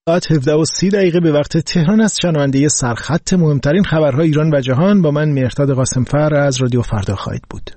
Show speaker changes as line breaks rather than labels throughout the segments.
17:30 به وقت تهران است. شنونده سرخط مهمترین خبرهای ایران و جهان با من مهرداد قاسمفر از رادیو فردا خواهید بود.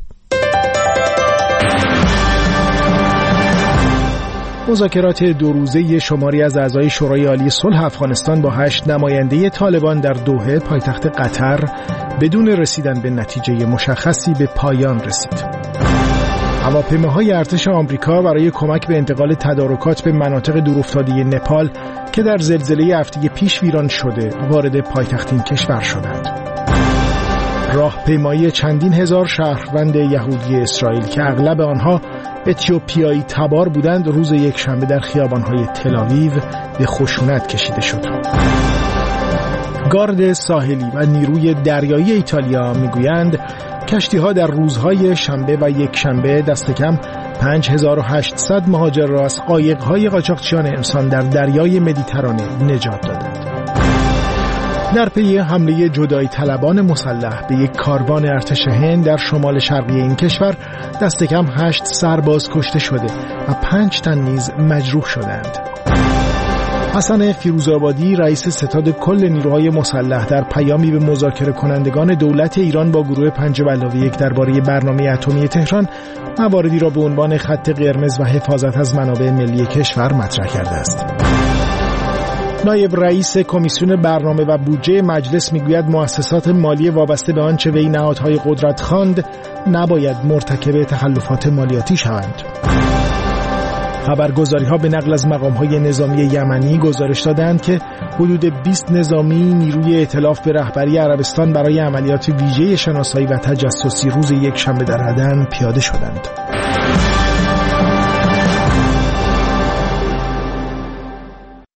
مذاکرات 2 روزه شماری از اعضای شورای عالی صلح افغانستان با 8 نماینده طالبان در دوحه پایتخت قطر بدون رسیدن به نتیجه مشخصی به پایان رسید. هواپیماهای ارتش آمریکا برای کمک به انتقال تدارکات به مناطق دورافتاده نپال که در زلزله هفته پیش ویران شده وارد پایتخت این کشور شدند. راهپیمایی چندین هزار شهروند یهودی اسرائیل که اغلب آنها اتیوپیایی تبار بودند روز یکشنبه در خیابان‌های تل‌آویو به خشونت کشیده شد. گارد ساحلی و نیروی دریایی ایتالیا میگویند کشتی‌ها در روزهای شنبه و یکشنبه دست کم 5800 مهاجر را از قایق‌های قاچاقچیان انسان در دریای مدیترانه نجات دادند. در پی حمله جدایی طلبان مسلح به یک کاروان ارتش هند در شمال شرقی این کشور دست کم 8 سرباز کشته شده و 5 تن نیز مجروح شدند. حسن فیروزآبادی رئیس ستاد کل نیروهای مسلح در پیامی به مذاکره کنندگان دولت ایران با گروه 5+1 درباره برنامه اتمی تهران مواردی را به عنوان خط قرمز و حفاظت از منابع ملی کشور مطرح کرده است. نایب رئیس کمیسیون برنامه و بودجه مجلس میگوید مؤسسات مالی وابسته به آنچه وی نهادهای قدرت خواند نباید مرتکب تخلفات مالیاتی شوند. خبرگزاری‌ها به نقل از مقام‌های نظامی یمنی گزارش دادند که حدود 20 نظامی نیروی ائتلاف به رهبری عربستان برای عملیات ویژه شناسایی و تجسسی روز یکشنبه در عدن پیاده شدند.